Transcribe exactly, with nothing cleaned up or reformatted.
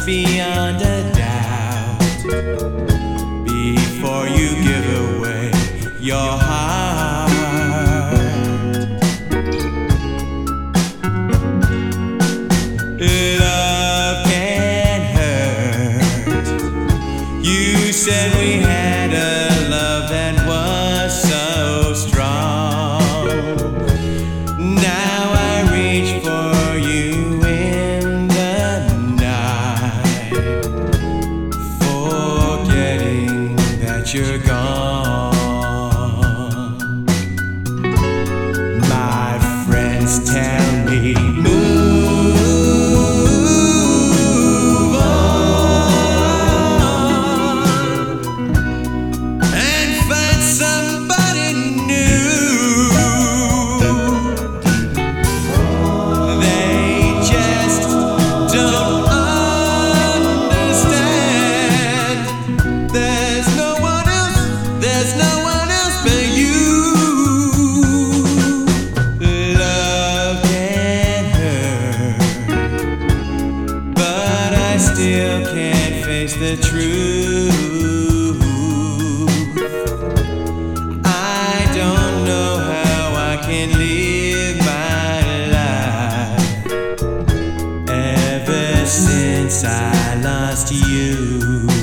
beyond a doubt before you give away your heart. Love can hurt. You said we had a love that was so strong. Now I reach for you in the night, forgetting that you're gone. My friends tell me, move still can't face the truth. I don't know how I can live my life ever since I lost you.